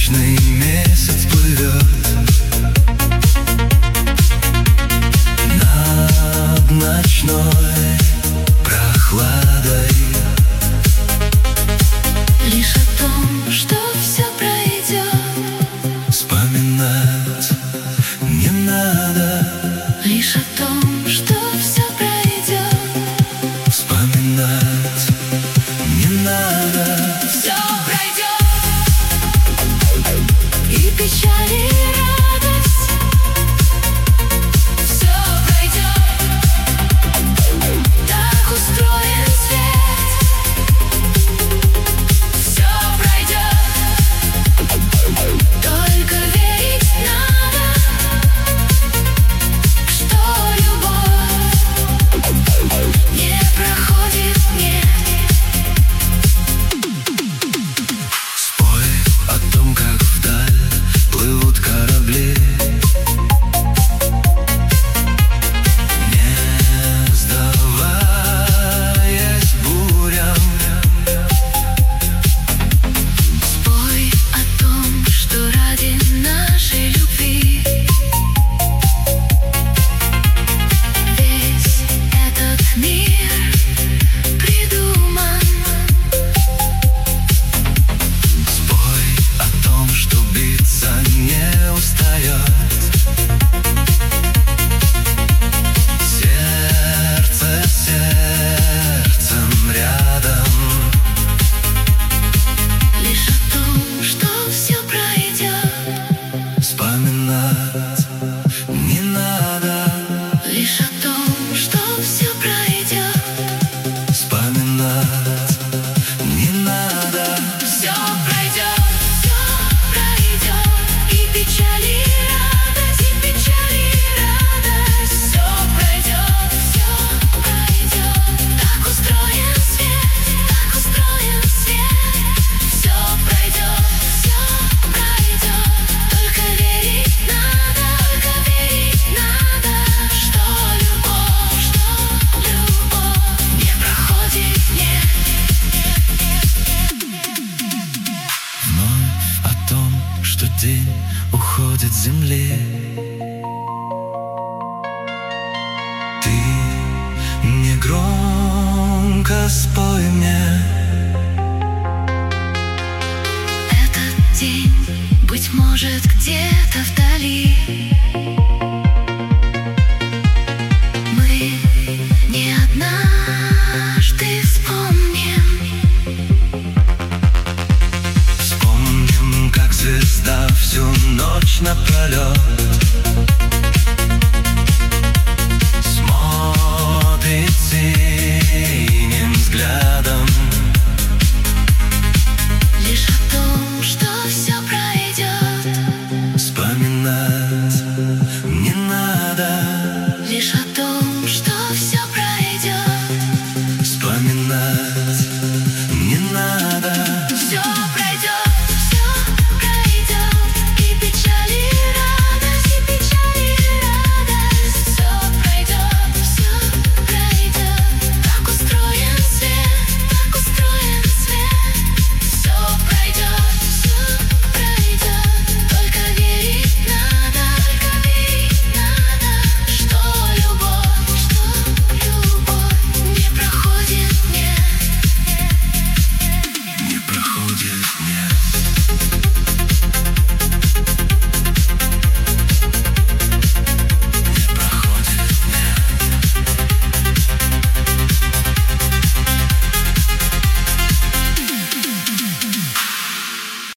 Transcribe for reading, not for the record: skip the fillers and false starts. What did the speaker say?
Брачный месяц плывет над ночной прохладой. Лишь о том, что все пройдет, Вспоминать не надо. лишь о том, что все пройдет, Вспоминать не надо. все пройдет. И печаль, и радость, все пройдет. Так устроен свет, все пройдет. Только верить надо, что любовь не проходит, нет. Спой о том, как вдаль плывут корабли, не сдаваясь бурям. Спой о том, что ради нашей любви весь этот мир придуман. Спой о том, что биться не устает сердце с сердцем рядом. Лишь о том, что все пройдет, Вспоминать не надо. лишь о том, что все пройдет, Вспоминать не надо. все пройдет, все пройдет. И печаль, и радость, и печаль, и радость, все пройдет, все пройдет. Так устроен свет, так устроен свет, все пройдет, все пройдет. Только верить надо, что любовь не проходит, нет. Вновь о том, что день уходит с земли. Ты негромко спой мне. Этот день, быть может, где-то вдали. Мы не однажды вспомним. Вспомним, как звезда всю ночь напролет